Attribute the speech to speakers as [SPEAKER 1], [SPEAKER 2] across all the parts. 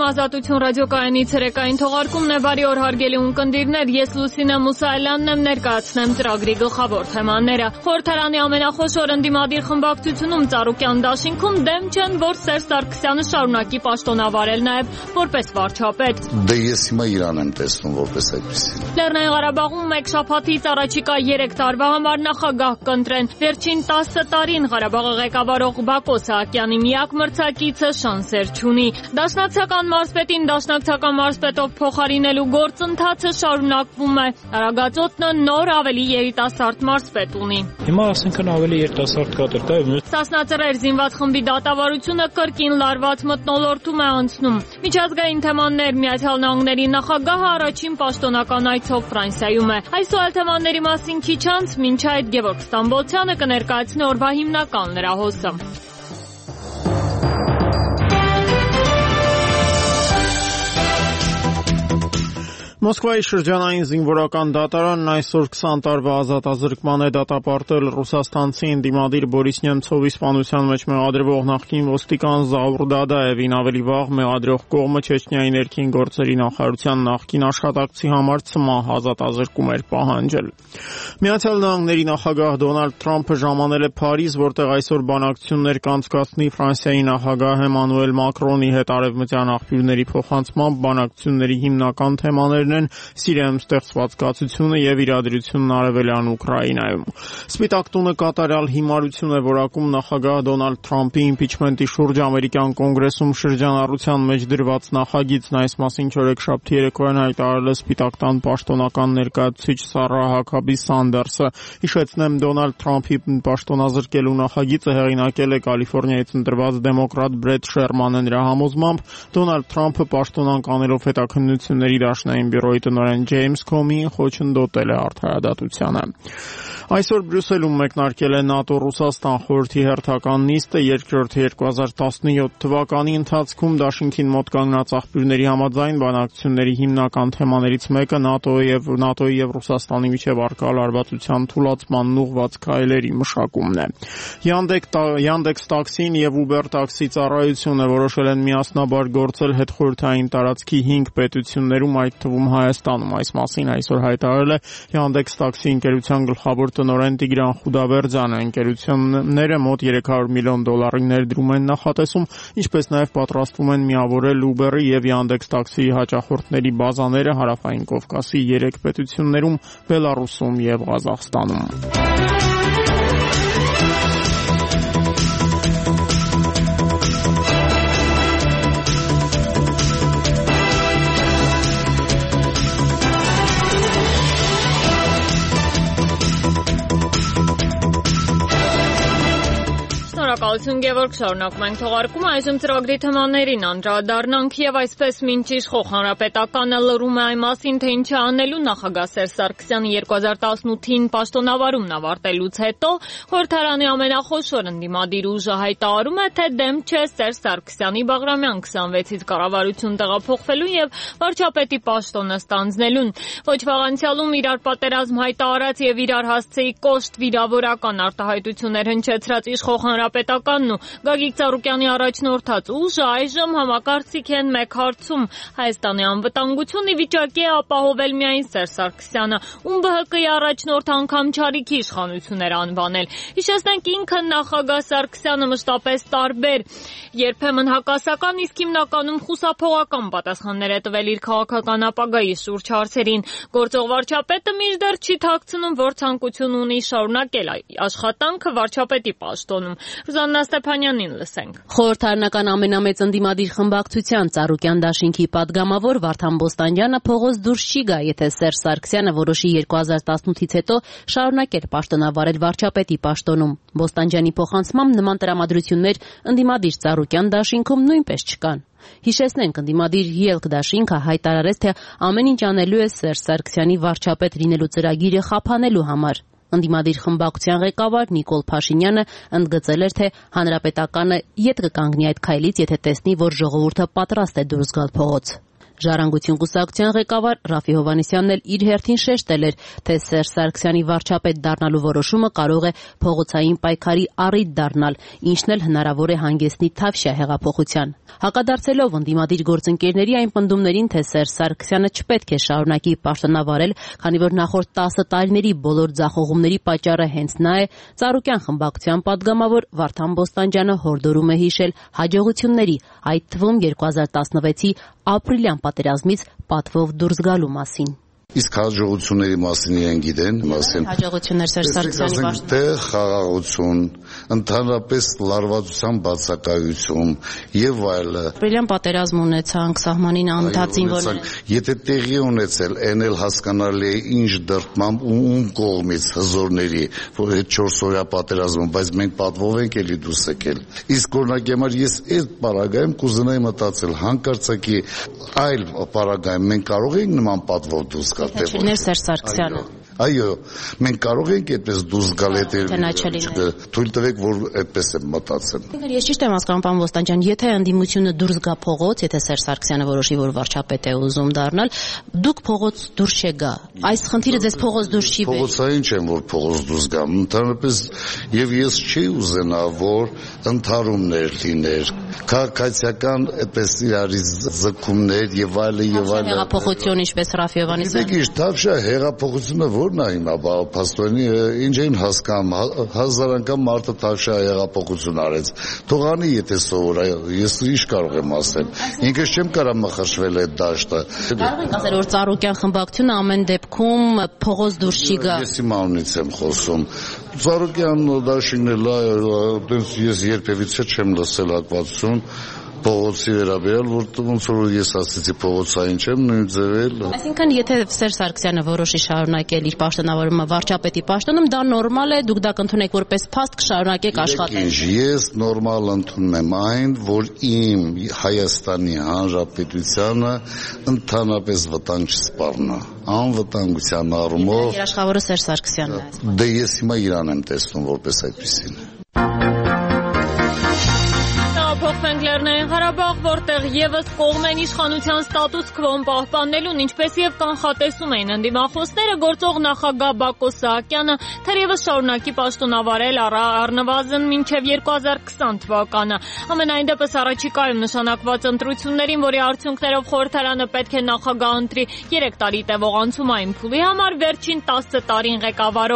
[SPEAKER 1] Ազատություն ռադիոկայանի ցերեկային թողարկումն է, բարի օր հարգելի ունկնդիրներ, ես Լուսինե Մուսայելյանն եմ, ներկայացնեմ ծրագրի գլխավոր թեմաները։ Խորհրդարանի ամենախոշոր ընդդիմադիր խմբակցությունում Ծառուկյան դաշինքում դեմ չեն, որ Սերժ Սարգսյանը շարունակի պաշտոնավարել նաև որպես վարչապետ։
[SPEAKER 2] Դե ես հիմա Իրան եմ տեսնում որպես այդպեսին։
[SPEAKER 1] Լեռնային Ղարաբաղում մեկ շաբաթից առաջիկա 3 տարվա համար նախագահ կընտրեն։ Վերջին 10 տարին Ղարաբաղը ղեկավարող Բակո Սահակյանի միակ մրցակիցը շանսեր չունի։ Դաշնակցական մարզպետին դաշնակցական մարզպետով փոխարինելու գործընթացը շարունակվում է։ Արագածոտնը նոր ավելի երիտասարդ մարզպետ ունի։
[SPEAKER 3] Հիմա ասենքն ավելի երիտասարդ կադր կա։
[SPEAKER 1] Սասնածռեր զինված խմբի դատավարությունը կրկին լարված մթնոլորտում է անցնում։ Միջազգային թեմաներ Միացյալ Նահանգների նախագահը առաջին պաշտոնական այցով Ֆրանսիայում է։ Այս ու այլ թեմաների մասին քիչ անց մինչ այդ Գևորգ Ստամբոլցյանը կներկայացնի օրվա հիմնական լրահոսը։
[SPEAKER 4] Մոսկվայի շրջանային զինվորական դատարանն այսօր 20 տարվա ազատազրկման է դատապարտել ռուսաստանցի ընդդիմադիր Բորիս Նեմցովի սպանության մեջ մեղադրվող նախկին ոստիկան Զաուր Դադաևին, ավելի վաղ մեղադրող կողմը Չեչնիայի ներքին գործերի նախարարության նախկին աշխատակցի համար ցմահ ազատազրկում էր պահանջել։ Միացյալ Նահանգների նախագահ Դոնալդ Թրամփը ժամանել է Փարիզ, որտեղ այսօր բանակցություններ կանցկացնի Ֆրանսիայի նախագահ Էմանուել Մակրոնի հետ։ Արևմտյան աղբյուրների փոխանցմամբ բանակցությունների հիմնական թեմաներն Սիրիայում ստեղծված կացությունը եւ իրադրությունն արևելյան Ուկրաինայում։ Սպիտակ տունը կատարյալ հիմարություն է որակում նախագահ Դոնալդ Թրամփի իմպիչմենտի շուրջ ամերիկյան կոնգրեսում շրջանառության մեջ դրված նախագիծն։ Այս մասին չորեքշաբթի երեկոյան հայտարարել է Սպիտակ տան պաշտոնական ներկայացուցիչ Սարա Հակաբի Սանդերսը։ Հիշեցնեմ, Դոնալդ Թրամփի պաշտոնազրկելու նախագիծը հեղինակել է Կալիֆոռնիայից ընտրված դեմոկրատ Բրեդ Շերմանը։ Նրա համոզմամբ Դոնալդ Թրամփը պաշտոնանկ անելով հետաքննությունների դաշնային բյուրոյի տնօրեն Ջեյմս Քոմիին խոչընդոտել է արդարադատությանը։ Այսօր Բրյուսելում մեկնարկել է ՆԱՏՕ-Ռուսաստան խորհրդի հերթական նիստը։ Երկրորդ 2017 թվականի ընթացքում դաշինքին մոտ կանգնած աղբյուրների համաձայն բանակցությունների հիմնական թեմաներից մեկը ՆԱՏՕ-ի եւ Ռուսաստանի միջև առկա լարվածության թուլացմանն ուղղված քայլերի մշակումն է։ Yandex տաքսին եւ Uber տաքսի ծառայությունը որոշել են միասնաբար գործել հետխորհրդային տարածքի 5 պետություններում, այդ թվում Հայաստանում։ Այս մասին այսօր հայտարարել է Yandex տաքսի ընկերության գլխավոր տնօրեն Տիգրան Խուդավերձյանը։ Ընկերությունները մոտ $300 միլիոն ներդրում են նախատեսում, ինչպես նաև պատրաստվում են միավորել Uber-ի եւ Yandex տաքսիի հաճախորդների բազաները Հարավային Կովկասի 3 պետություններում՝ Բելառուսում եւ Ղազախստանում։
[SPEAKER 1] Շնորհակալություն Գևորգ, շարունակում ենք թողարկումը, այժմ ծրագրի թեմաներին անդրադառնանք եւ այսպես մինչ իշխող հանրապետականը լռում է այն մասին, թե ինչ անելու նախագահ Սերժ Սարգսյանի 2018-ին պաշտոնավարումն ավարտելուց հետո խորհրդարանի ամենախոշոր ընդդիմադիր ուժը հայտարարում է, թե դեմ չէ Սերժ Սարգսյանի Բաղրամյան 26-ից կառավարություն տեղափոխվելուն եւ վարչապետի պաշտոնը ստանձնելուն։ Ոչ վաղ անցյալում իրար պատերազմ հայտարարած եւ իրար հասցեի կոշտ վիրավորական արտահայտություններ հնչեցրած իշխող հանրապետականն ու Գագիկ Ծառուկյանի առաջնորդած ուժը այժմ համակարծիք են մեկ հարցում. Հայաստանի անվտանգությունն ի վիճակի է ապահովել միայն Սերժ Սարգսյանը, ում ԲՀԿ-ի առաջնորդ անգամ չարիքի իշխանություններ անվանել։ Հիշեցնենք, ինքը նախագահ Սարգսյանը մշտապես տարբեր, երբեմն հակասական, իսկ հիմնականում խուսափողական պատասխաններ է տվել իր քաղաքական ապագայի շուրջ հարցերին։ Գործող վարչապետը մինչդեռ չի թաքցնում, որ ցանկություն ունի շարունակել աշխատանքը վարչապետի պաշտոնում։ Ռուզաննա Ստեփանյանին լսենք։
[SPEAKER 5] Խորհրդարանական ամենամեծ ընդդիմադիր խմբակցության Ծառուկյան դաշինքի падգամավոր Վարդան Բոստանջյանը փողոց դուրս չի գա, եթե Սերժ Սարգսյանը որոշի 2018-ից հետո շարունակել պաշտոնավարել վարչապետի պաշտոնում։ Բոստանջյանի փոխանցմամբ նման տրամադրություններ ընդդիմադիր Ծառուկյան դաշինքում նույնպես չկան։ Հիշեցնենք, ընդդիմադիր ԵԼԿ դաշինքը հայտարարեց, թե ամեն ինչ անելու է Սերժ Սարգսյանի վարչապետ լինելու ծրագիրը խափանելու համար։ Ընդդիմադիր խմբակցության ղեկավար Նիկոլ Փաշինյանը ընդգծել էր, թե հանրապետականը ետ կկանգնի այդ քայլից, եթե տեսնի, որ ժողովուրդը պատրաստ է դուրս գալ փողոց։ Ժառանգություն կուսակցության ղեկավար Ռաֆի Հովհաննիսյանն էլ իր հերթին շեշտել էր, թե Սերժ Սարգսյանի վարչապետ դառնալու որոշումը կարող է փողոցային պայքարի առիթ դառնալ, ինչն էլ հնարավոր է հանգեցնի Թավշյա հեղափոխության։ Հակադարձելով ընդդիմադիր գործընկերների այն պնդումներին, թե Սերժ Սարգսյանը չպետք է շարունակի պաշտոնավարել, քանի որ նախորդ 10 տարիների բոլոր ձախողումների պատճառը հենց նա է, Ծառուկյան խմբակցության падգամավոր Վարդան Բոստանջյանը հորդորում է հիշել հաջողությունների, այդ թվում 2016-ի ապրիլյան պատերազմից պատվով դուրս գալու մասին։
[SPEAKER 2] Իսկ հաջողությունների մասին իրեն գիտեն,
[SPEAKER 5] հաջողություններ Սերժ Սարգսյանի
[SPEAKER 2] պաշտպանության խաղաղություն, ընդհանրապես լարվածության բացակայություն եւ այլը։
[SPEAKER 5] Ապրիլյան պատերազմ ունեցանք, սահմանին անդադին որն
[SPEAKER 2] եթե տեղի ունեցել, այն էլ հասկանալի է ինչ դրդմամբ ու ում կողմից հզորների, որ այդ 4 օրյա պատերազմը, բայց մենք պատվով ենք էլի դուրս եկել։ Իսկ օրինակի համար ես այդ պարագայում կուզենայի մտածել, հանկարծակի այլ պարագայում մենք կարող ենք նման պատվով դուրս
[SPEAKER 5] Չլիներ Սերժ Սարգսյանը։
[SPEAKER 2] Այո, մենք կարող ենք այդպես դուրս գալ այդ թույլ տվեք, որ այդպես եմ մտածել։
[SPEAKER 5] Ես ճիշտ եմ հասկանում, պարոն Բոստանջյան, եթե ընդդիմությունը դուրս գա փողոց, եթե Սերժ Սարգսյանը որոշի, որ վարչապետ է ուզում դառնալ, դուք փողոց դուրս չգա։ Այս խնդիրը ձեզ փողոց դուրս չի բերի։
[SPEAKER 2] Փողոցային չեմ, որ փողոց դուրս գամ, ընդհանրապես եւ ես չի ուզենա, որ ընդհարումներ լիներ, քաղաքացիական այդպես իրարից զգումներ եւ այլը եւ այլը։
[SPEAKER 5] Հեղափոխություն, ինչպես Ռաֆի Հովհաննիսյանը։
[SPEAKER 2] Իսկ Թավշյա հեղափոխությունը որն է հիմա, փաստորեն ինչ են հասկանում, 1000 անգամ մարդը Թավշյա հեղափոխություն արեց։ Թողանի եթե սովոր, ես ինչ կարող եմ ասել։ Ինքս չեմ կարող մխրշվել այդ դաշտը։
[SPEAKER 5] Կարող եք ասել, որ Ծառուկյան խմբակցությունը ամեն դեպքում փողոց դուրս չի գա։
[SPEAKER 2] Ես իմ անունից եմ խոսում։ Ծառուկյան դաշինն էլ այդպես ես երբևիցե չեմ լսել հակվածություն փողոցի վերաբերյալ, որ ոնց որ ես ասեցի փողոցային չեմ, նույն ձևել։
[SPEAKER 5] Այսինքն, եթե Սերժ Սարգսյանը որոշի շարունակել իր պաշտոնավարումը վարչապետի պաշտոնում, դա նորմալ է, դուք դա կընդունեք որպես փաստ, կշարունակեք աշխատել։
[SPEAKER 2] Ես նորմալ ընդունում եմ այն, որ իմ Հայաստանի Հանրապետությանը ընդհանրապես վտանգ չսպառնա, անվտանգության առումով։
[SPEAKER 5] Երաշխավորը Սերժ Սարգսյանն է։
[SPEAKER 2] Դե ես հիմա իրան եմ տեսնում որպես այդպեսին։
[SPEAKER 1] Փոխվենք Լեռնային Ղարաբաղ, որտեղ եւս կողմեն իշխանության ստատուս քվոն պահպանելուն, ինչպես եւ կանխատեսում էին ընդդիմախոսները, գործող նախագահ Բակո Սահակյանը թերևս շարունակի պաշտոնավարել առնվազն մինչեւ 2020 թվականը։ Ամենայն դեպս առաջիկայում նշանակված ընտրություններին, որի արդյունքներով խորհրդարանը պետք է նախագահ ընտրի 3 տարի տևող անցումային փուլի համար, վերջին 10 տարին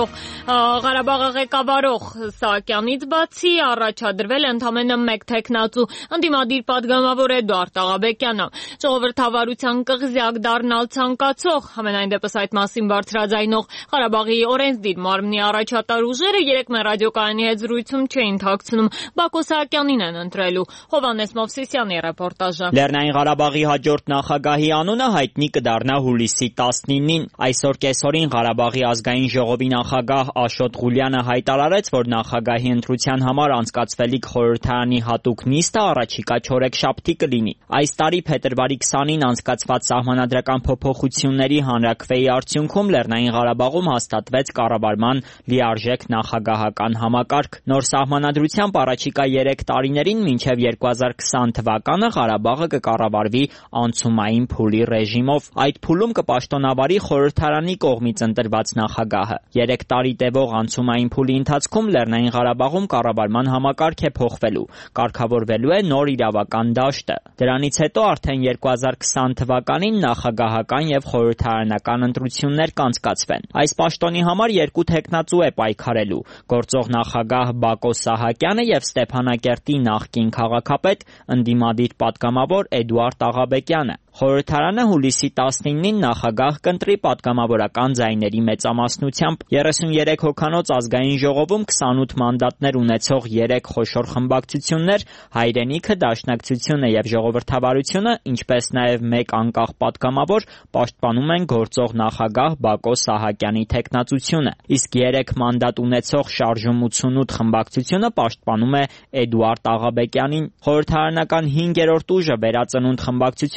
[SPEAKER 1] Ղարաբաղը ղեկավարող Սահակյանից բացի առաջադրվել է ընդամենը 1 թեկնածու ընդդիմադիր падգամավոր Էդուարդ Աղաբեկյանը։ Ժողովրդավարության կղզյակ դառնալ ցանկացող, ամենայն դեպս այդ մասին բարձրաձայնող Ղարաբաղի օրենսդիր մարմնի առաջատար ուժերը երեկ մեր ռադիոկայանի հետ զրույցում չէին թաքցնում Բակո Սահակյանին են ընտրելու։ Հովհաննես Մովսիսյանի ռեպորտաժը։
[SPEAKER 6] Լեռնային Ղարաբաղի հաջորդ նախագահի անունը հայտնի կդառնա հուլիսի 19-ին։ Այսօր կեսօրին Ղարաբաղի ազգային ժողովի նախագահ Աշոտ Ղուլյանը հայտարարեց, որ նախագահի ընտրության համար անցկացվելիք խորհրդարանի հատուկ նիստը առաջիկա չորեքշաբթի կլինի։ Այս տարի փետրվարի 20-ին անցկացված սահմանադրական փոփոխությունների հանրաքվեի արդյունքում Լեռնային Ղարաբաղում հաստատվեց կառավարման լիարժեք նախագահական համակարգ։ Նոր սահմանադրությամբ առաջիկա 3 տարիներին մինչև 2020 թվականը Ղարաբաղը կկառավարվի անցումային փուլի ռեժիմով։ Այդ փուլում կպաշտոնավարի խորհրդարանի կողմից ընտրված նախագահը։ 3 տարի տևող անցումային փուլի ընթացքում Լեռնային Ղարաբաղում կառավարման համակարգ է փոխվելու։ Կարգավորվելու է նոր իրավական դաշտը։ Դրանից հետո արդեն 2020 թվականին նախագահական եւ խորհրդարանական ընտրություններ կանցկացվեն։ Այս պաշտոնի համար 2 թեկնածու է պայքարելու՝ գործող նախագահ Բակո Սահակյանը եւ Ստեփանակերտի նախկին քաղաքապետ ընդդիմադիր падգամավոր Էդուարդ Աղաբեկյանը։ Խորհրդարանը հուլիսի 19-ին նախագահ կընտրի падգամավորական ձայների մեծամասնությամբ։ 33 հոգանոց ազգային ժողովում 28 մանդատներ ունեցող 3 խոշոր խմբակցություններ՝ Հայրենիքը, Դաշնակցությունը եւ Ժողովրդավարությունը, ինչպես նաեւ 1 անկախ падգամավոր, պաշտպանում են գործող նախագահ Բակո Սահակյանի թեկնածությունը։ Իսկ 3 մանդատ ունեցող Շարժում 88 խմբակցությունը պաշտպանում է Էդուարդ Աղաբեկյանին։ Խորհրդարանական 5-րդ ուժը Վերածնունդ խմբակցությունը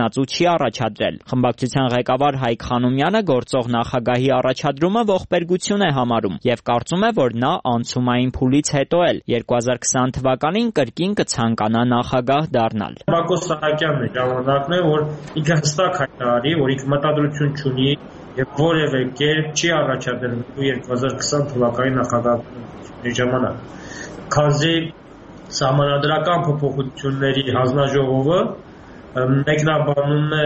[SPEAKER 6] թեկնածու չի առաջադրել։ Խմբակցության ղեկավար Հայկ Խանոմյանը գործող նախագահի առաջադրումը ողբերգություն է համարում եւ կարծում է, որ նա անցումային փուլից հետո էլ 2020 թվականին կրկին կցանկանա նախագահ դառնալ։
[SPEAKER 7] Բակո Սահակյանն է ժամանակն է, որ ինքը հստակ հայտարարի, որ ինքը մտադրություն չունի եւ որևէ կերպ չի առաջադրվելու 2020 թվականի նախագահի ժամանակ։ Քանզի սահմանադրական փոփոխությունների հանձնաժողովը մեկնաբանում է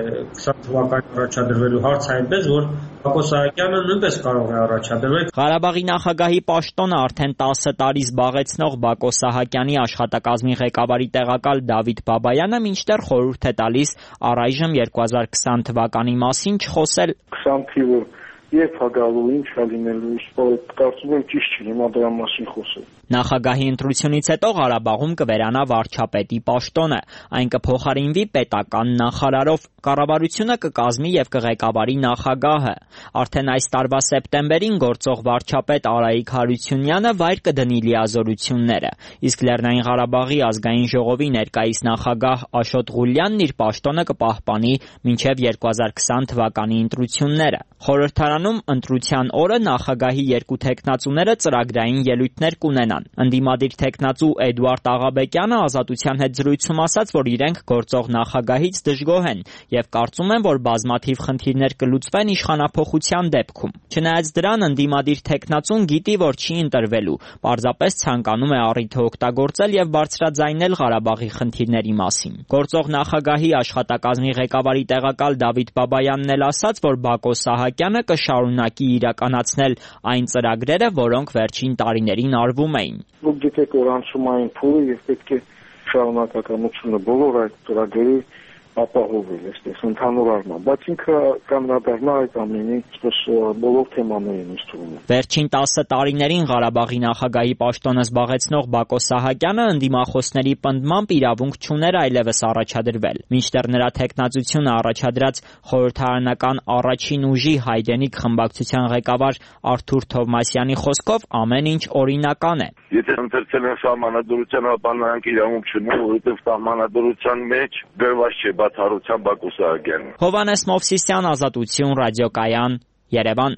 [SPEAKER 7] 20 թվականին առաջադրվելու հարց այնպես, որ Բակո Սահակյանը նույնպես կարող է առաջադրվել։
[SPEAKER 6] Ղարաբաղի նախագահի պաշտոնը արդեն 10 տարի զբաղեցնող Բակո Սահակյանի աշխատակազմի ղեկավարի տեղակալ Դավիթ Բաբայանը մինչդեռ խորհուրդ է տալիս առայժմ 2020 թվականի մասին չխոսել։
[SPEAKER 8] 20 թիվը երբ հագալու ինչ լինելու, կարծում եմ ճիշտ չի հիմա դրա մասին խոսել։
[SPEAKER 6] Նախագահի ընտրությունից հետո Ղարաբաղում կվերանա վարչապետի պաշտոնը, այն կփոխարինվի պետական նախարարով, կառավարությունը կկազմի եւ կղեկավարի նախագահը։ Արդեն այս տարվա սեպտեմբերին գործող վարչապետ Արայիկ Հարությունյանը վայր կդնի լիազորությունները, իսկ Լեռնային Ղարաբաղի ազգային ժողովի ներկայիս նախագահ Աշոտ Ղուլյանն իր պաշտոնը կպահպանի մինչև 2020 թվականի ընտրությունները։ Խորհրդարանում ընտրության օրը նախագահի երկու թեկնածուները ծրագրային ելույթներ կունենան։ Ընդդիմադիր թեկնածու Էդուարդ Աղաբեկյանը Ազատության հետ զրույցում ասաց, որ իրենք գործող նախագահից դժգոհ են եւ կարծում են, որ բազմաթիվ խնդիրներ կլուծվեն իշխանափոխության դեպքում։ Չնայած դրան, ընդդիմադիր թեկնածուն գիտի, որ չի ընտրվելու, պարզապես ցանկանում է առիթը օգտագործել եւ բարձրաձայնել Ղարաբաղի խնդիրների մասին։ Գործող նախագահի աշխատակազմի ղեկավարի տեղակալ Դավիթ Բաբայանն էլ ասաց, որ Բակո Սահակյանը կշարունակի իրականացնել այն ծրագրերը, որոնք վերջին տարիներին արվում էին։
[SPEAKER 8] Դուք գիտեք, որ անցումային փուլը եւ պետք է շարունակականությունը բոլոր այդ ծրագրերի ապահովել, այսպես ընդհանուր առմամբ, բայց ինքը կանդրադառնա այդ ամենի բոլոր թեմաներին ինձ թվում է։
[SPEAKER 6] Վերջին 10 տարիներին Ղարաբաղի նախագահի պաշտոնը զբաղեցնող Բակո Սահակյանը ընդդիմախոսների պնդմամբ իրավունք չուներ այլևս առաջադրվել։ Մինչդեռ նրա թեկնածությունը առաջադրած խորհրդարանական առաջին ուժի հայրենիք խմբակցության ղեկավար Արթուր Թովմասյանի խոսքով ամեն ինչ օրինական է։
[SPEAKER 9] Եթե ընտրել են սահմանադրության, ապա նրանք իրավունք չունեն, որովհետև սահմանադրության մեջ գրված չէ բացառությամբ Բակո Սահակյանը։
[SPEAKER 6] Հովհաննես Մովսիսյան, Ազատություն, ռադիոկայան, Երևան։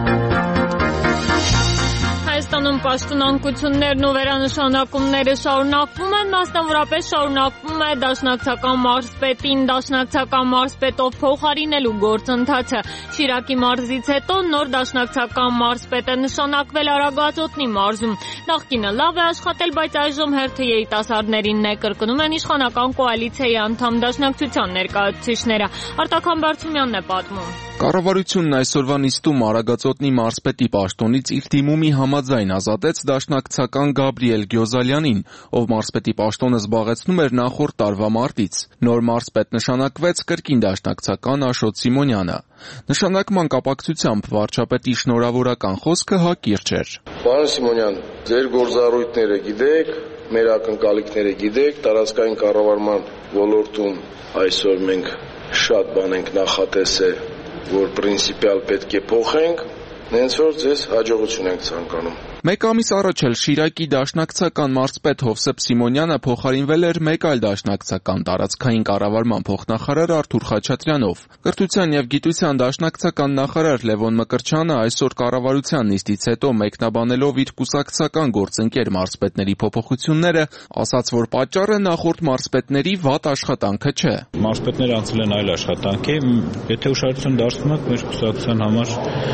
[SPEAKER 1] Հայաստանում պաշտոնանկություններն ու վերանշանակումները շարունակվում են, մասնավորապես շարունակվում է դաշնակցական մարզպետին դաշնակցական մարզպետով փոխարինելու գործընթացը։ Շիրակի մարզից հետո նոր դաշնակցական մարզպետ է նշանակվել Արագածոտնի մարզում։ Նախկինը լավ է աշխատել, բայց այժմ հերթը երիտասարդներին է, կրկնում են իշխանական կոալիցիայի անդամ դաշնակցության ներկայացուցիչները։ Արտակ Համբարձումյանն է պատմում։
[SPEAKER 10] Կառավարությունն այսօրվա նիստում Արագածոտնի մարզպետի պաշտոնից իր դիմումի համաձայն ազատեց դաշնակցական Գաբրիել Գյոզալյանին, ով մարզպետի պաշտոնը զբաղեցնում էր նախորդ տարվա մարտից։ Նոր մարզպետ նշանակվեց կրկին դաշնակցական Աշոտ Սիմոնյանը։ Նշանակման կապակցությամբ վարչապետի շնորհավորական խոսքը հակիրճ էր։
[SPEAKER 8] Պարոն Սիմոնյան, ձեր գործառույթները գիտեք, մեր ակնկալիքները գիտեք, տարածքային կառավարման ոլորտում այսօր մենք շատ բան ենք նախատեսել, որ պրինցիպիալ պետք է փոխենք, հենց որ ձեզ հաջողություն ենք ցանկանում։
[SPEAKER 10] Մեկ ամիս առաջ էլ Շիրակի դաշնակցական մարզպետ Հովսեփ Սիմոնյանը փոխարինվել էր մեկ այլ դաշնակցական տարածքային կառավարման փոխնախարար Արթուր Խաչատրյանով։ Կրթության եւ գիտության դաշնակցական նախարար Լևոն Մկրտչյանը այսօր կառավարության նիստից հետո մեկնաբանելով իր կուսակցական գործընկեր մարզպետների փոփոխությունները, ասաց, որ պատճառը նախորդ մարզպետների վատ աշխատանքը չէ։
[SPEAKER 3] Մարզպետները անցել են այլ աշխատանքի, եթե ուշադրություն դարձնում եք, մեր կուսակցության համար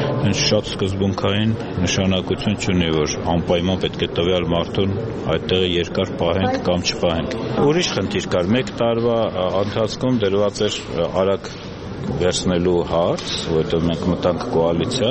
[SPEAKER 3] շատ սկզբունքային նշանակություն չունի, որ անպայման պետք է տվյալ մարդուն այդտեղ երկար պահենք կամ չպահենք։ Ուրիշ խնդիր կար, մեկ տարվա ընթացքում դրված էր արագ վերցնելու հարց, որովհետև մենք մտանք կոալիցիա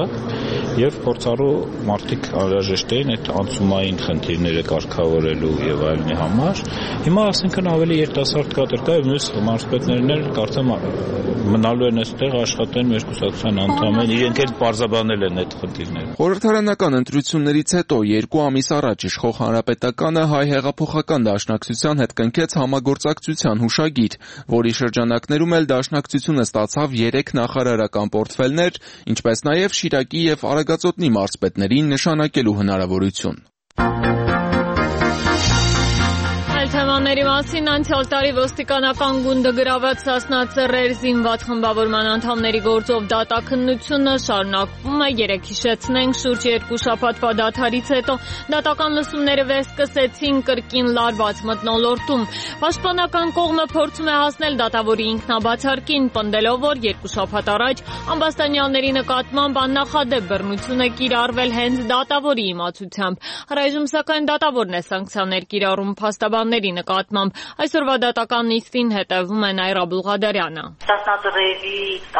[SPEAKER 3] եւ փորձառու մարդիկ անհրաժեշտ էին այդ անցումային խնդիրները կարգավորելու եւ այլնի համար։ Հիմա ասենքն ավելի երիտասարդ կադր կա եւ մյուս մարզպետներն էլ կարծեմ մնալու են այստեղ աշխատեն մեր կուսակցության անդամներ, իրենք էլ բարձրաբանել են այդ խնդիրները։
[SPEAKER 10] Խորհրդարանական ընտրություններից հետո 2 ամիս առաջ իշխող հանրապետականը հայ հեղափոխական դաշնակցության հետ կնքեց համագործակցության հուշագիր, որի շրջանակներում էլ դաշնակցությունը ստացավ 3 նախարարական պորտֆելներ, ինչպես նաև Շիրակի եւ Արագածոտնի մարզպետներին նշանակելու հնարավորություն։
[SPEAKER 1] սահմանների մասին անցյալ տարի ոստիկանական գունդը գրաված Սասնա Ծռեր զինված խմբավորման անդամների գործով դատաքննությունը շարունակվում է։ Երեկ հիշեցնենք, շուրջ 2 շաբաթվա դադարից հետո դատական լսումները վերսկսեցին կրկին լարված մթնոլորտում։ Պաշտպանական կողմը փորձում է հասնել դատավորի ինքնաբացարկին, պնդելով, որ 2 շաբաթ առաջ ամբաստանյալների նկատմամբ աննախադեպ բռնություն է կիրառվել հենց դատավորի իմացությամբ։ Առայժմ սակայն դատավորն է սանկցիաներ կիրառում փաստաբանների նկատմամբ։ Այսօրվա դատական նիստին հետևում է Նայրա Բուլղադարյանը։
[SPEAKER 11] Սասնա Ծռերի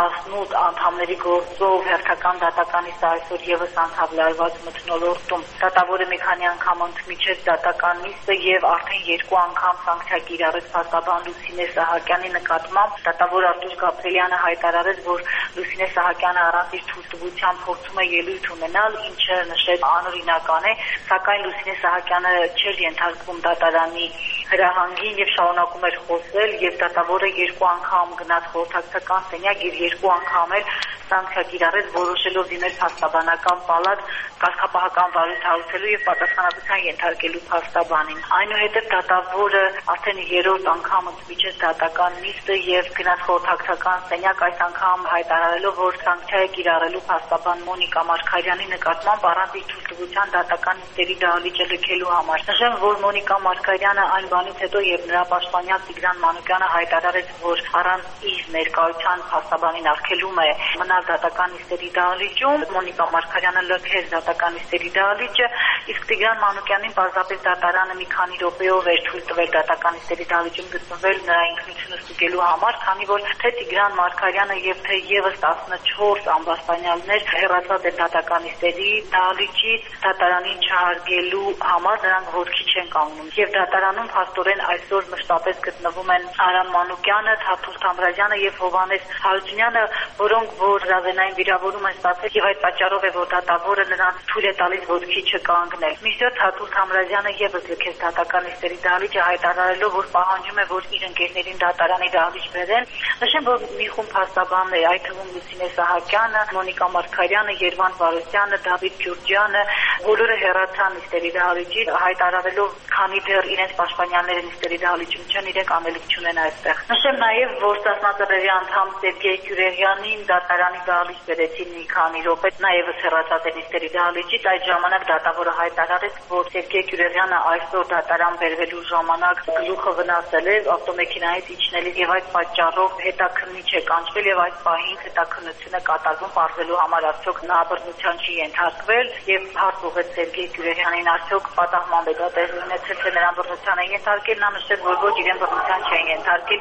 [SPEAKER 11] 18 անդամների գործով հերթական դատականից այսօր եւս անցավ լարված մթնոլորտում։ Դատավորը մի քանի անգամ ընդմիջեց դատական նիստը եւ արդեն 2 անգամ սանկցիա կիրառեց փաստաբան Լուսինե Սահակյանի նկատմամբ։ Դատավոր Արտուշ Գաբրելյանը հայտարարեց, որ Լուսինե Սահակյանը առանց իր թույլտվության փորձում է ելույթ ունենալ, ինչը նշեց անօրինական է, սակայն Լուսինե Սահակյանը չէր ենթարկվում դատարանի հրահանգին եւ շարունակում էր խոսել, եւ դատավորը 2 անգամ գնաց խորհրդակցական սենյակ եւ 2 անգամ էլ սանկցիա կիրառեց, որոշելով դիմել փաստաբանական պալատ կարգապահական վարույթ հարուցելու եւ պատասխանատվության ենթարկելու փաստաբանին։ Այնուհետև դատավորը արդեն 3-րդ անգամ ընդմիջեց դատական նիստը եւ գնաց խորհրդակցական սենյակ, այս անգամ հայտարարելով, որ սանկցիա է կիրառելու փաստաբան Մոնիկա Մարգարյանի նկատմամբ առանց իր թույլտվության դատական նիստերի դահլիճը լքելու համար։ Նշեմ, որ Մոնիկա Մարգարյանը այն բանից հետո, երբ նրա պաշտպանյալ Տիգրան Մանուկյանը հայտարարեց, որ առանց իր ներկայության փաստաբանին արգելում է մնալ դատական նիստերի դահլիճում, Մոնիկա Մարգարյանը լքեց դատական նիստերի դահլիճը, իսկ Տիգրան Մանուկյանին պարզապես դատարանը մի քանի րոպեով էր թույլ տվել դատական նիստերի դահլիճում գտնվել նրա ինքնությունը ստուգելու համար, քանի որ թե Տիգրան Մարգարյանը եւ թե եւս 14 ամբաստանյալներ հեռացած են դատական նիստերի դահլիճից դատարանին չհարգելու համար, նրանք ոտքի չեն կանգնում։ Եվ դատարանում փաստորեն այսօր մշտապես գտնվում են Արամ Մանուկյանը, Թաթուլ Թամրազյանը եւ Հովհաննես Հարությունյանը, որոնք որ ռազենային վիրավորում են ստացել եւ այդ պատճառով է որ դատավորը նրանց թույլ է տալիս ոտքի չկանգնել։ Մինչդեռ Թաթուլ Թամրազյանը եւս լքեց դատական նիստերի դահլիճը, հայտարարելով, որ պահանջում է, որ իր ընկերներին դատարանի դահլիճ բերեն։ Նշեմ, որ մի խումբ փաստաբաններ, այդ թվում Լուսինե Սահակյանը, Մոնիկա Մարգարյանը, Երվան Վարդյանը, Դավիթ Ջուրջյանը, բոլորը հեռացան նիստերի դահլիճից, հայտարարելով, քանի դեռ իրենց պաշտպանյանները նիստերի դահլիճում չեն, իրենք անելիք չունեն այստեղ։ Նշեմ նաեւ, որ Սասնա Ծռերի անդամ Սերգեյ Կյուրեղյանին դատարանի դահլիճ բերեցին մի քանի րոպե, նաեւ հեռացած է նիստերի դահլիճից, այդ ժամանակ դատավորը հայտարարեց, որ Սերգեյ Կյուրեղյանը այսօր դատարան բերվելու ժամանակ գլուխը վնասել է ավտոմեքենայից իջնելիս եւ այդ պատճառով հետաքննիչ է կանչվել եւ այդ պահին հետաքննություն է կատարվում պարզելու համար արդյոք նա բռնության չի ենթարկվել եւ հարց ուղղեց Սերգեյ Կյուրեղյանին արդյոք պատահման է դա տեղի ունեցել թե նրան բռնության է ենթարկել, նա նշեց, որ ոչ իրեն բռնության չեն ենթարկել։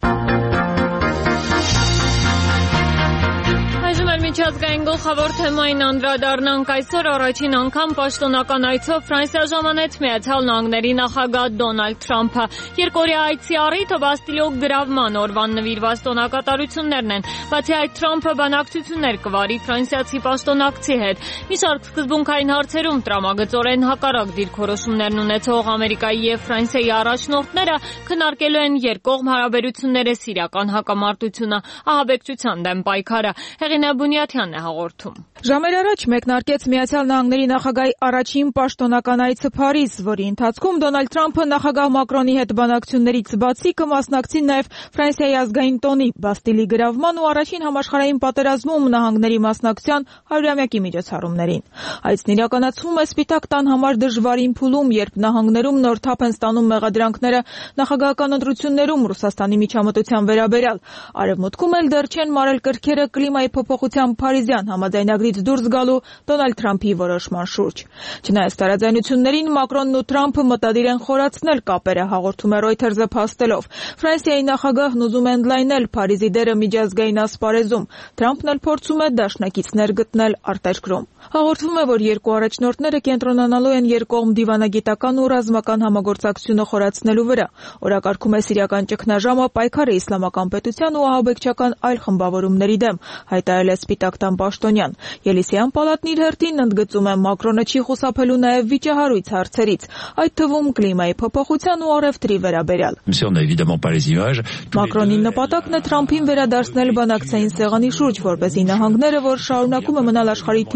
[SPEAKER 1] Այժմ էլ միջազգային գլխավոր թեմային անդրադառնանք։ Այսօր առաջին անգամ պաշտոնական այցով Ֆրանսիա ժամանեց Միացյալ Նահանգների նախագահ Դոնալդ Թրամփը։ Երկօրյա այցի առիթը Բաստիլիոյ գրավման օրվան նվիրված տոնակատարություններն են։ Բացի այդ, Թրամփը բանակցություններ կվարի ֆրանսիացի պաշտոնակցի հետ։ Մի շարք սկզբունքային հարցերում տրամագծորեն հակառակ դիրքորոշումներն ունեցող Ամերիկայի եւ Ֆրանսիայի առաջնորդները քննարկելու են երկկողմ հարաբերությունները, սիրիական հակամարտությունը, ահաբեկչության դեմ պայքարը։ Հեղինե Բունյաթյանն է հաղորդում։
[SPEAKER 12] Ժամեր առաջ մեկնարկեց Միացյալ Նահանգների նախագահի առաջին պաշտոնական այցը Փարիզ, որի ընթացքում Դոնալդ Թրամփը նախագահ Մակրոնի հետ բանակցություններից բացի կմասնակցի նաև Ֆրանսիայի ազգային տոնի, Բաստիլի գրավման ու առաջին համաշխարհային պատերազմում նահանգների մասնակցության 100-ամյակի միջոցառումներին։ Այցն իրականացվում է Սպիտակ տան համար դժվարին փուլում, երբ նահանգներում նոր թափ են ստանում մեղադրանքները նախագահական ընտրություններում Ռուսաստանի միջամտության վերաբերյալ։ Արևմուտքում էլ դեռ չեն մարել կրքերը կլիմայի փոփոխության փարիզյան համաձայնագրից դուրս գալու Դոնալդ Թրամփի որոշման շուրջ։ Չնայած տարաձայնություններին, Մակրոնն ու Թրամփը մտադիր են խորացնել կապերը, հաղորդում է Reuters-ը փաստելով։ Ֆրանսիայի նախագահն ուզում է ընդլայնել Փարիզի դերը միջազգային ասպարեզում։ Թրամփն էլ փորձում է դաշնակիցներ գտնել արտերկրում։ Հաղորդվում է, որ երկու առաջնորդները կենտրոնանալու են երկկողմ դիվանագիտական ու ռազմական համագործակցությունը խորացնելու վրա։ Օրակարգում է սիրիական ճգնաժամը, պայքարը իսլամական պետության ու ահաբեկչական այլ խմբավորումների դեմ, հայտարարել է Սպիտակ տան պաշտոնյան։ Ելիսեյան պալատն իր հերթին ընդգծում է Մակրոնը չի խուսափելու նաև վիճահարույց հարցերից, այդ թվում կլիմայի փոփոխության ու առևտրի վերաբերյալ։ Մակրոնի նպատակն է Թրամփին վերադարձնել բանակցային սեղանի շուրջ, որպեսզի նահանգները, որ շարունակում է մնալ աշխարհի թիվ 1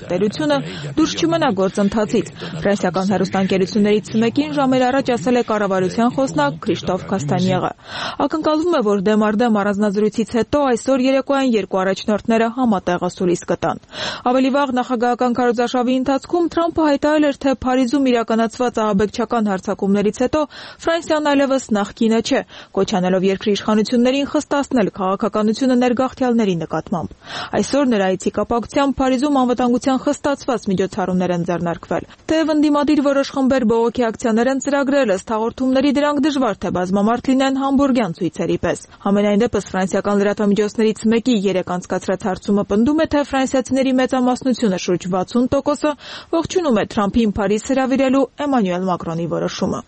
[SPEAKER 12] տերությունը դուրս չմնա գործընթացից։ Ֆրանսիական հեռուստաընկերություններից մեկին ժամեր առաջ ասել է կառավարության խոսնակ Քրիշտոֆ Կաստանյեղը։ Ակնկալվում է, որ դեմարդեմ առանձնազրույցից հետո այսօր երեկոյան երկու առաջնորդները համատեղ ասուլիս կտան։ Ավելի վաղ նախագահական քարոզարշավի ընթացքում Թրամփը հայտարարել էր, թե Փարիզում իրականացված ահաբեկչական հարձակումներից հետո Ֆրանսիան այլևս նախկինը չէ, կոչ անելով երկրի իշխանություններին խստացնել քաղաքականությունը ներգաղթյալների նկատմամբ։ Այսօր նրա այցի կապակցությամբ Փարիզում անվտանգության խստացված միջոցառումներ են ձեռնարկվել։ Թեև ընդդիմադիր որոշ խմբեր բողոքի ակցիաներ են ծրագրել, ըստ հաղորդումների դրանք դժվար թե բազմամարդ լինեն համբուրգյան ցույցերի պես։ Համենայն դեպս ֆրանսիական լրատվամիջոցներից մեկի երեկ անցկացրած հարցումը պնդում է, թե ֆրանսիացիների մեծամասնությունը շուրջ 60%-ը ողջունում է Թրամփին Փարիզ հրավիրելու Էմանուել Մակրոնի որոշումը։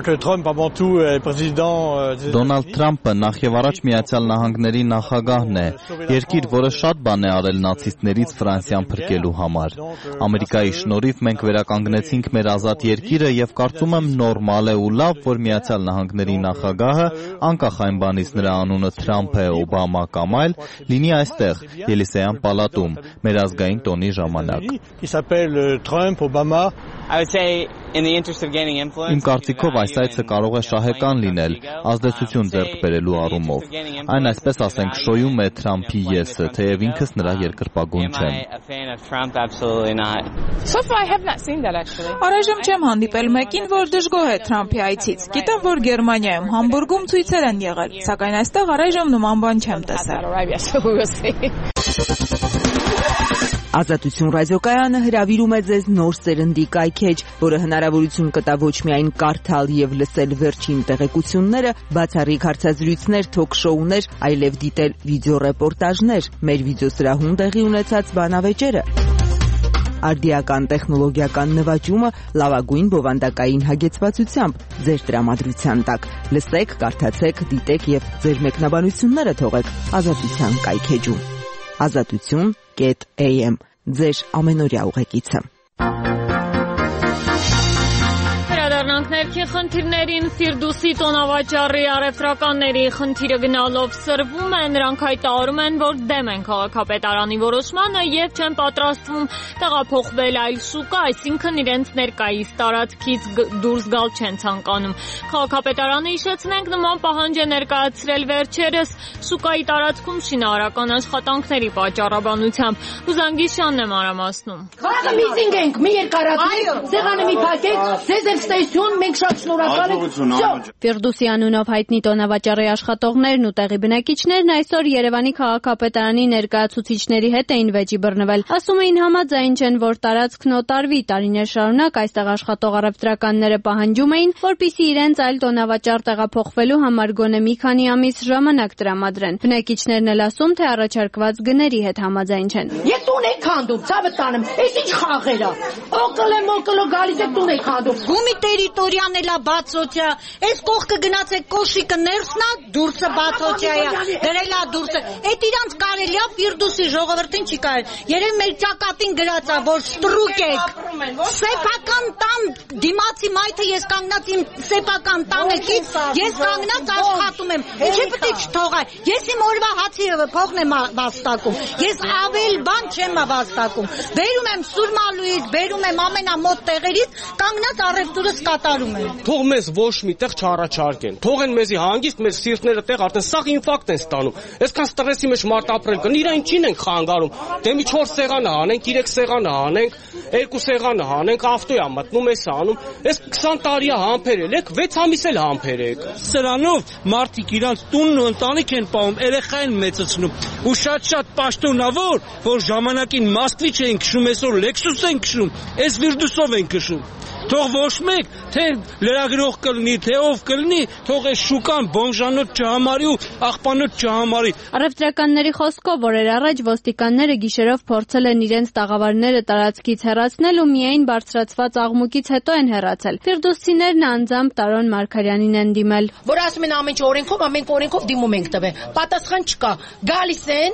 [SPEAKER 13] Դոնալդ Թրամփը նախ եւ առաջ Միացյալ Նահանգների նախագահն է, երկիր, որը շատ բան է արել նացիստներից Ֆրանսիան փրկելու համար։ Ամերիկայի շնորհիվ մենք վերականգնեցինք մեր ազատ երկիրը եւ կարծում եմ նորմալ է ու լավ, որ Միացյալ Նահանգների նախագահը, անկախ այն բանից նրա անունը Թրամփ է, Օբամա կամ այլ, լինի այստեղ Ելիսեյան պալատում մեր ազգային տոնի ժամանակ։ Իմ կարծիքով այս այցը կարող է շահեկան լինել ազդեցություն ձեռք բերելու առումով։ Այն այսպես ասենք շոյում է Թրամփի եսը, թեև ինքս նրա երկրպագուն չեմ։
[SPEAKER 12] Առայժմ չեմ հանդիպել մեկին, որ դժգոհ է Թրամփի այցից։ Գիտեմ, որ Գերմանիայում, Համբուրգում ցույցեր են եղել, սակայն այստեղ առայժմ նման բան չեմ տեսել։
[SPEAKER 14] Ազատություն ռադիոկայանը հրավիրում է ձեզ նոր սերնդի կայքեջ, որը հնարավորություն կտա ոչ միայն կարդալ եւ լսել վերջին տեղեկությունները, բացառիկ հարցազրույցներ, թոք-շոուներ, այլև դիտել վիդեոռեպորտաժներ, մեր վիդեոսրահում տեղի ունեցած բանավեճերը։ Արդիական տեխնոլոգիական նվաճումը լավագույն բովանդակային հագեցվածությամբ ձեր տրամադրության տակ։ Լսեք, կարդացեք, դիտեք եւ ձեր մեկնաբանությունները թողեք Ազատության կայքեջում։ Ազատություն.am ձեր ամենօրյա ուղեկիցը։
[SPEAKER 1] Ներքին խնդիրներին Ֆիրդուսի տոնավաճառի առևտրականների խնդիրը գնալով սրվում է, նրանք հայտարարում են, որ դեմ են քաղաքապետարանի որոշմանը եւ չեն պատրաստվում տեղափոխվել այլ շուկա, այսինքն իրենց ներկայիս տարածքից դուրս գալ չեն ցանկանում։ Քաղաքապետարանը, հիշեցնենք, նման պահանջ է ներկայացրել վերջերս շուկայի տարածքում շինարարական աշխատանքների պատճառաբանությամբ։ Ուզանգիշյանն է մանրամասնում։
[SPEAKER 15] Քաղաքը միզինգ ենք, մի երկարացնենք, սեղանը մի փակեք, ձեզ էլ ստեյսյուն, մենք շատ շնորհակալ ենք։
[SPEAKER 5] Ֆիրդուսի անունով հայտնի տոնավաճառի աշխատողներն ու տեղի բնակիչներն այսօր Երևանի քաղաքապետարանի ներկայացուցիչների հետ էին վեճի բռնվել։ Ասում էին համաձայն չեն, որ տարածքն օտարվի, տարիներ շարունակ այստեղ աշխատող առևտրականները պահանջում էին, որպեսզի իրենց այլ տոնավաճառ տեղափոխվելու համար գոնե մի քանի ամիս ժամանակ տրամադրեն։ Բնակիչներն էլ ասում, թե առաջարկված գների հետ համաձայն չեն։
[SPEAKER 15] Ես տուն եք քանդում, ցավը տանեմ, այս ինչ խաղեր է։ Օկլո գալիս եք տուն եք քանդում։
[SPEAKER 16] Գումի տերիտորիան էլա բացօթյա, այս կողքը գնացեք կոշիկը ներսնա, դուրսը բացօթյա է, գրելա դուրսը։ Այդ իրանց կարելի է Ֆիրդուսի ժողովրդին չի կարել։ Երևի մեր ճակատին գրած է, որ ստրուկ եք։ Սեփական տան դիմացի մայթը ես կանգնած իմ սեփական տանեկից, ես կանգնած աշխատում եմ։ Ինչի՞ պետք է չթողա։ Ես իմ օրվա հացի փողն եմ վաստակում։ Ես ավել բան չեմ վաստակում։ Բերում եմ Սուրմալուից, բերում եմ ամենամոտ տեղերից, կանգնած առևտուրս կատարում են։
[SPEAKER 17] Թող մեզ ոչ միտեղ չառաջարկեն։ Թողեն մեզի հանգիստ, մեր սիրտները տեղ արդեն սաղ ինֆարկտ են ստանում։ Այսքան ստրեսի մեջ մարդ ապրել կն, իրան ինչին ենք խանգարում։ Դե մի 4 սեղանը հանենք, 3 սեղանը հանենք, 2 սեղանը հանենք, ավտոյա մտնում էս անում։ Այս 20 տարի է համբերել եք, 6 ամիս էլ համբերեք։
[SPEAKER 18] Սրանով մարդիկ իրանց տունն ու ընտանիք են պահում, երեխա են մեծացնում։ Ու շատ պաշտոնավոր, որ ժամանակին Մոսկվիչ են քշում, այսօր Լեքսուս են քշում, այս Ֆիրդուսով են քշում։ Թող ոչ մեկ, թե լրագրող կլինի, թե ով կլինի, թող այս շուկան բոմժանոց չհամարի ու աղբանոց չհամարի։
[SPEAKER 5] Առևտրականների խոսքով օրեր առաջ ոստիկանները գիշերով փորձել են իրենց տաղավարները տարածքից հեռացնել ու միայն բարձրացված աղմուկից հետո են հեռացել։ Ֆիրդուսցիներն անձամբ Տարոն Մարգարյանին են դիմել։
[SPEAKER 15] Որ ասում են ամեն ինչ օրենքով դիմում ենք տվել։ Պատասխան չկա։ Գալիս են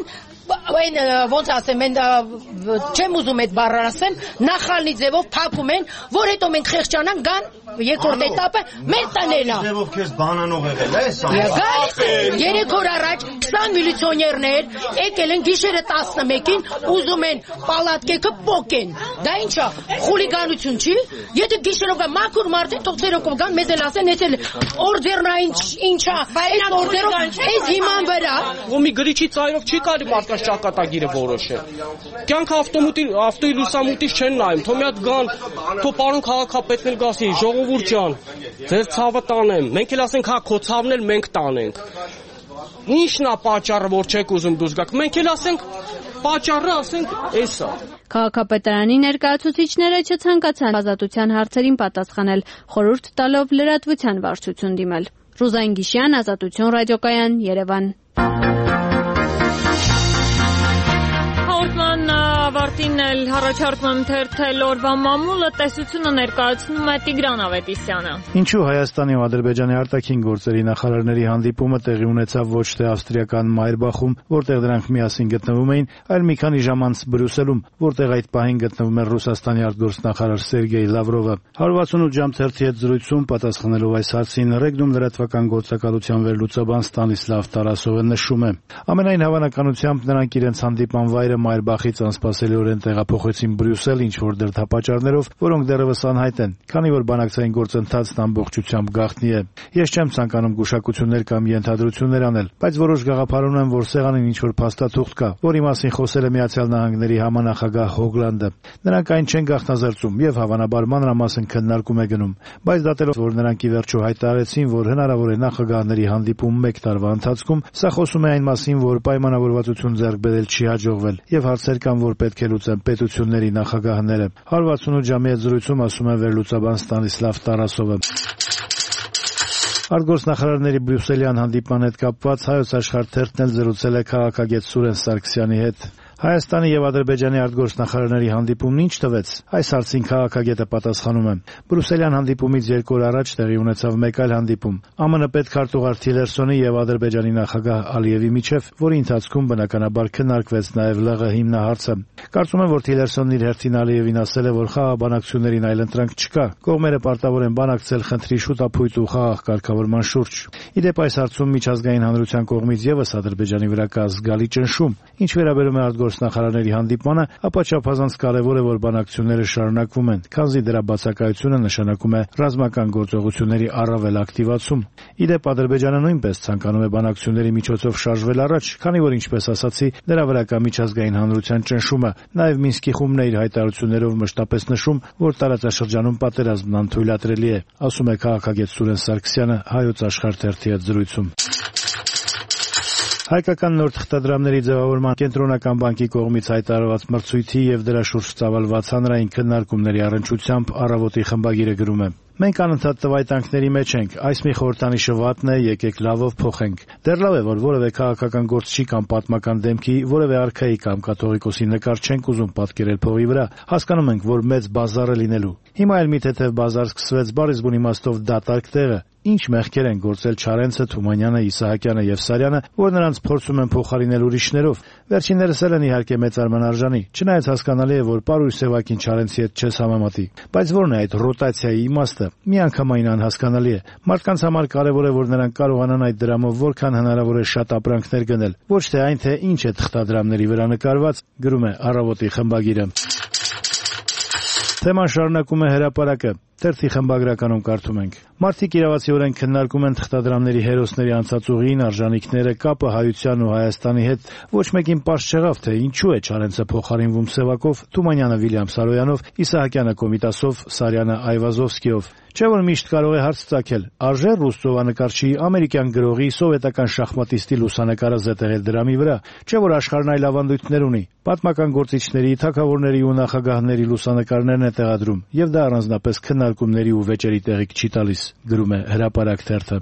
[SPEAKER 15] այն ոնց ասեմ, այն չեմ ուզում այդ բառը ասեմ, նախալնի ձևով փակում են, որ հետո մենք խեղճանանք գան երկրորդ этаպը մեր տնելա։
[SPEAKER 19] Ձևով քեզ բանանող եղել է, սա։
[SPEAKER 15] Երեք օր առաջ 20 միլիցիոներներ եկել են գիշերը 11-ին, ուզում են պալատկեքը պոկեն։ Դա ինչ է, խուլիգանություն չի։ Եթե գիշերով կա մաքուր մարդ է, թող ցերեկով գան, մեզ էլ ասեն, էս էլ օրդերնային ինչ է, այս օրդերով, այս հիման վրա։
[SPEAKER 17] Ոմի գրիչի ծայրով չի կարելի մարդկանց ճակատագիրը որոշել։ Կյանքը ավտոյի լուսամուտից չեն նայում, թող մի հատ գան, թող պարոն քաղաքապետն էլ գասի, ժողովուրդ ջան, ձեր ցավը տանեմ, մենք էլ ասենք հա քո ցավն էլ մենք տանենք։ Ինչն է պատճառը, որ չեք ուզում դուրս գաք։ Մենք էլ ասենք պատճառը ասենք էսա։
[SPEAKER 20] Քաղաքապետարանի ներկայացուցիչները չցանկացան ազատության հարցերին պատասխանել, խորհուրդ տալով լրատվության վարչություն դիմել։ Ռուզան Գիշյան, Ազատություն ռադիոկայան, Երևան։
[SPEAKER 1] Ավարտին էլ առաջարկում եմ թերթել օրվա մամուլը, տեսությունը ներկայացնում է Տիգրան Ավետիսյանը։
[SPEAKER 21] Ինչու Հայաստանի ու Ադրբեջանի արտաքին գործերի նախարարների հանդիպումը տեղի ունեցավ ոչ թե ավստրիական Մայրբախում, որտեղ դրանք միասին գտնվում էին, այլ մի քանի ժամ անց Բրյուսելում, որտեղ այդ պահին գտնվում էր Ռուսաստանի արտգործնախարար Սերգեյ Լավրովը։ 168 ժամ թերթի հետ զրույցում պատասխանելով այս հարցին Ռեգնում լրատվական գործակալության վերլուծաբան Ստանիսլավ Տարասովը նշում է. ամենայն հավանականությամբ նրանք իրենց հանդիպման վայրը Մայրբախից անսպասելիորեն տեղափոխեցին Բրյուսել ինչ-որ դրդապատճառներով, որոնք դեռևս անհայտ են, քանի որ բանակցային գործընթացն ամբողջությամբ գաղտնի է։ Ես չեմ ցանկանում գուշակություններ կամ ենթադրություններ անել, բայց որոշ գաղափար ունեմ, որ սեղանին ինչ-որ փաստաթուղթ կա, որի մասին խոսել է Միացյալ Նահանգների համանախագահ Հոգլանդը։ Նրանք այն չեն գաղտնազերծում եւ հավանաբար մանրամասն քննարկում է գնում, բայց դատելով, որ նրանք ի վերջո հայտարարեցին, որ հնարավոր է նախագահների հանդիպում 1 տարվա ընթացքում, սա խոսում է այն մասին, որ պայմանավորվածություն ձեռք բերել չի հաջողվել եւ հարցեր կան, որ պետք է լուծեն պետությունների նախագահները։ 168 ժամի հետ զրույցում ասում է վերլուծաբան Ստանիսլավ Տարասովը։ Արտգործնախարարների Բրյուսելյան հանդիպման հետ կապված Հայոց Աշխարհ թերթն էլ զրուցել է քաղաքագետ Սուրեն Սարգսյանի հետ։ Հայաստանի եւ Ադրբեջանի արտգործնախարարների հանդիպումն ինչ տվեց։ Այս հարցին քաղաքագետը պատասխանում է. Բրյուսելյան հանդիպումից 2 օր առաջ տեղի ունեցավ մեկ այլ հանդիպում ԱՄՆ պետքարտուղար Թիլերսոնի եւ Ադրբեջանի նախագահ Ալիևի միջև, որի ընթացքում բնականաբար քննարկվեց նաեւ ԼՂ հիմնահարցը։ Կարծում եմ, որ Թիլերսոնն իր հերթին Ալիևին ասել է, որ խաղաբանակցություններին այլընտրանք չկա։ Կողմերը պարտավոր են բանակցել խնդրի շուտապույտ ու խաղաղ կարգավորման շուրջ։ Իդեպ այս հարցում միջազգային հանրության կողմից եւս Ադրբեջանի վրա կա զգալի ճնշում, ինչ վերաբերում է արտգործնախարարների հանդիպմանը, ապա չափազանց կարևոր է, որ բանակցությունները շարունակվում են, քանզի դրա բացակայությունը նշանակում է ռազմական գործողությունների առավել ակտիվացում։ Իդեպ Ադրբեջանը նույնպես ցանկանում է բանակցությունների միջոցով շարժվել առաջ, քանի որ ինչպես ասացի, դրա վրա կա միջազգային հանրության ճնշումը։ Նաև Մինսկի խումբն է իր հայտարարություններով մշտապես նշում, որ տարածաշրջանում պատերազմն անթույլատրելի է, ասում է քաղաքագետ Սուրեն Սարգսյանը Հայոց Աշխարհ թերթի հետ զրույցում։ Հայկական նոր թղթադրամների ձևավորման կենտրոնական բանկի կողմից հայտարարված մրցույթի եւ դրա շուրջ ծավալված հանրային քննարկումների առնչությամբ Առավոտի խմբագիրը գրում է. Մենք անընդհատ տվայտանքների մեջ ենք, այս մի խորհրդանիշը վատն է, եկեք լավով փոխենք։ Դեռ լավ է, որ որևէ քաղաքական գործչի կամ պատմական դեմքի, որևէ արքայի կամ կաթողիկոսի նկար չենք ուզում պատկերել փողի վրա։ Հասկանում ենք, որ մեծ բազար է լինելու։ Հիմա էլ մի թեթև բազար սկսվեց բառից բուն իմաստով դատարկ տեղը։ Ինչ մեղքեր են գործել Չարենցը, Թումանյանը, Իսահակյանը եւ Սարյանը, որ նրանց փորձում են փոխարինել ուրիշներով։ Վերջիններս էլ են իհարկե մեծ արմանարժանի, չնայած հասկանալի է, որ Պարույր Սևակին Չարենցի հետ չես համեմատի։ Բայց ո՞րն է այդ ռոտացիայի իմաստը։ Միանգամայն անհասկանալի է։ Մարդկանց համար կարևոր է, որ նրանք կարողանան այդ դրամով որքան հնարավոր է շատ ապրանքներ գնել, ոչ թե այն, թե ինչ է թղթադրամների վրա նկարված, գրում է Առավոտի խմբագիրը։ Թեման շարունակում է հրապարակը։ Թերթի խմբագրականում կարդում ենք. Մարդիկ իրավացիորեն քննարկում են թղթադրամների հերոսների անցած ուղին, արժանինքները, կապը հայության ու Հայաստանի հետ։ Ոչ մեկին պարզ չեղավ, թե ինչու է Չարենցը փոխարինվում Սևակով, Թումանյանը Վիլյամ Սարոյանով, Իսահակյանը Կոմիտասով, Սարյանը Այվազովսկիով։ Չէ՞ որ միշտ կարող է հարց ծագել. արժե ռուս ծովանկարչի, ամերիկյան գրողի, սովետական շախմատիստի լուսանկարը զետեղել դրամի վրա։ Չէ՞ որ աշխարհն այլ ավանդույթներ ունի։ Պատմական գործիչների, թագավորների ու նախագահների լուսանկարներն է տեղադրում, եւ դա առանձնապես քննարկումների ու վեճերի տեղիք չի տալիս, գրում է Հրապարակ թերթը։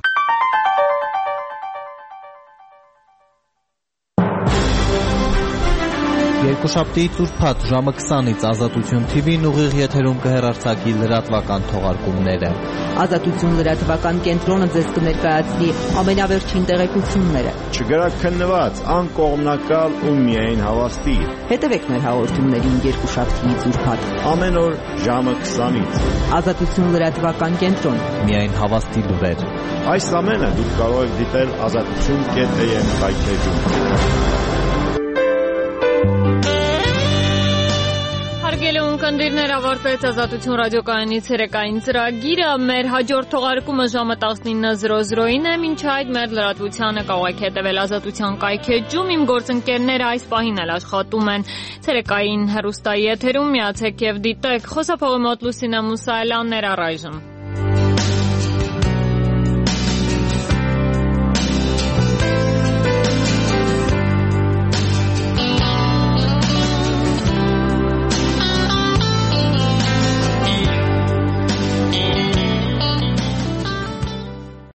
[SPEAKER 13] Երկուշաբթիից ուրբաթ ժամը 20-ից Ազատություն TV-ն ուղիղ եթերում կհեռարձակի լրատվական թողարկումները։
[SPEAKER 14] Ազատություն լրատվական կենտրոնը ձեզ կներկայացնի ամենավերջին տեղեկությունները։
[SPEAKER 4] Չգրաքննված, անկողմնակալ ու միայն հավաստի։
[SPEAKER 14] Հետևեք մեր հաղորդումներին երկուշաբթիից ուրբաթ
[SPEAKER 4] ամեն օր ժամը 20-ից։
[SPEAKER 14] Ազատություն լրատվական կենտրոն,
[SPEAKER 13] միայն հավաստի լուրեր։
[SPEAKER 4] Այս ամենը դուք կարող եք դիտել azatutun.am հայթեժում։
[SPEAKER 1] Հարգելի ունկնդիրներ, ավարտվեց Ազատություն ռադիոկայանի ցերեկային ծրագիրը։ Մեր հաջորդ թողարկումը ժամը 19:00-ին է։ Մինչ այդ մեր լրատվությանը կարող եք հետևել Ազատության կայքեջում։ Իմ գործընկերները այս պահին էլ աշխատում են ցերեկային հեռուստայի եթերում։ Միացեք եւ դիտեք։ Խոսափողի մոտ Լուսինե Մուսայելյանն էր առայժմ։